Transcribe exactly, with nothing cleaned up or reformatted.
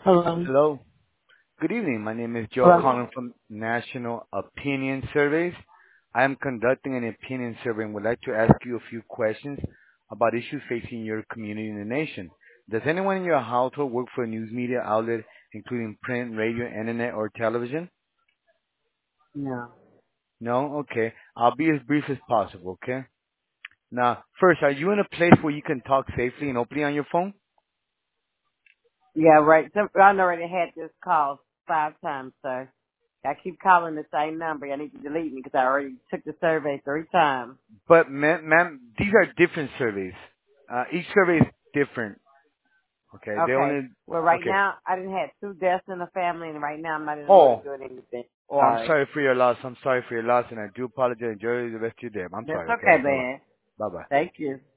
Hello. Hello. Good evening. My name is Joe Hello. calling from National Opinion Surveys. I am conducting an opinion survey and would like to ask you a few questions about issues facing your community and the nation. Does anyone in your household work for a news media outlet, including print, radio, internet, or television? No. No? Okay. I'll be as brief as possible, okay? Now, first, are you in a place where you can talk safely and openly on your phone? Yeah, right. So I already had this call five times, sir. I keep calling the same number. I need to delete me because I already took the survey three times. But, ma'am, ma'am these are different surveys. Uh, each survey is different. Okay, they Okay. only Well, right okay. now I didn't have two deaths in the family, and right now I'm not in the mood of Oh, doing anything. oh, I'm Sorry. sorry for your loss. I'm sorry for your loss, and I do apologize. Enjoy the rest of your day. I'm That's sorry. Okay, okay, bye bye. man. Bye bye. Thank you.